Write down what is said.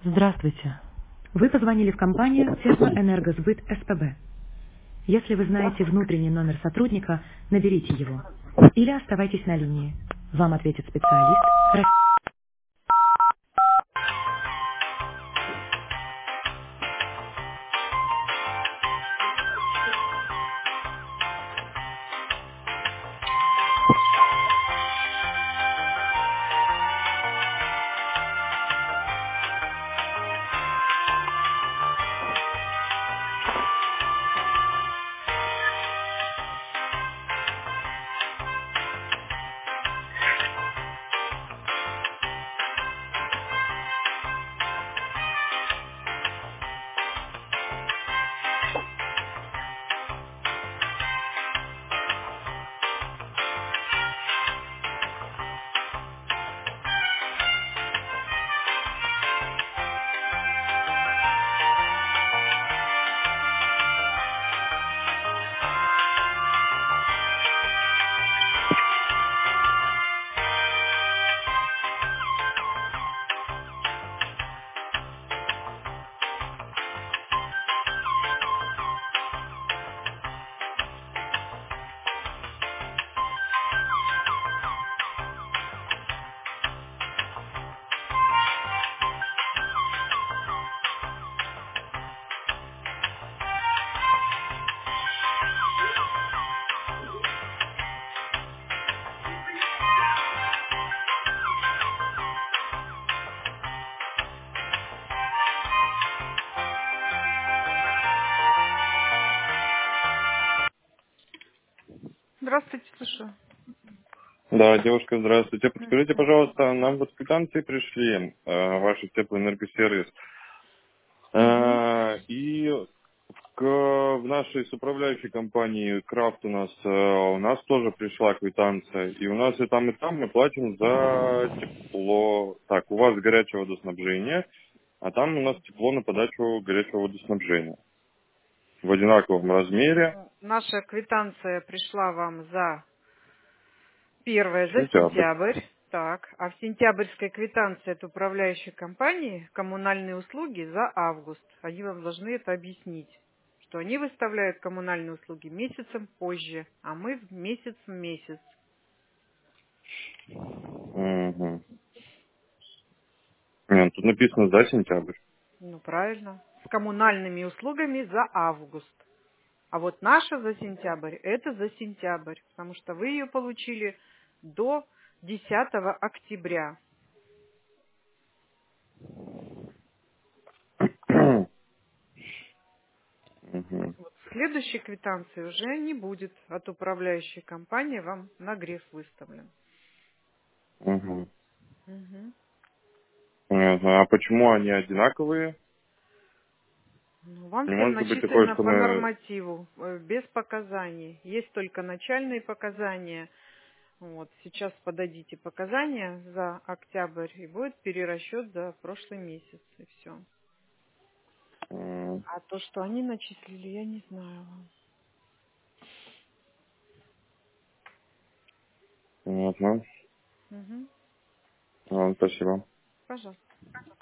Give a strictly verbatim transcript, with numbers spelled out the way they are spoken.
Здравствуйте. Вы позвонили в компанию Теплоэнергосбыт СПБ. Если вы знаете внутренний номер сотрудника, наберите его. Или оставайтесь на линии. Вам ответит специалист. Здравствуйте, слушаю. Да, девушка, здравствуйте. Подскажите, Мгм. пожалуйста, нам вот квитанции пришли, э, ваши теплоэнергосервис. Мгм. Э, и к, в нашей с управляющей компании Крафт у нас, э, у нас тоже пришла квитанция. И у нас и там, и там мы платим за тепло. Так, у вас горячее водоснабжение, а там у нас тепло на подачу горячего водоснабжения. В одинаковом размере. Ну, наша квитанция пришла вам за первое за Сентябрь. сентябрь. Так, а в сентябрьской квитанции от управляющей компании коммунальные услуги за август. Они вам должны это объяснить, что они выставляют коммунальные услуги месяцем позже, а мы в месяц в месяц. Угу. Нет, тут написано за сентябрь. Ну, правильно. С коммунальными услугами за август. А вот наша за сентябрь, это за сентябрь, потому что вы ее получили до десятого октября. Угу. Вот следующей квитанции уже не будет от управляющей компании, вам нагрев выставлен. Угу. Мгм. Понятно. А почему они одинаковые? Ну, вам Не всем может быть такое, начислено что по мы... нормативу, э, без показаний. Есть только начальные показания. Вот, сейчас подадите показания за октябрь, и будет перерасчет за прошлый месяц, и все. м, А то, что они начислили, я не знаю. Понятно. Угу. Ладно, спасибо. Пожалуйста.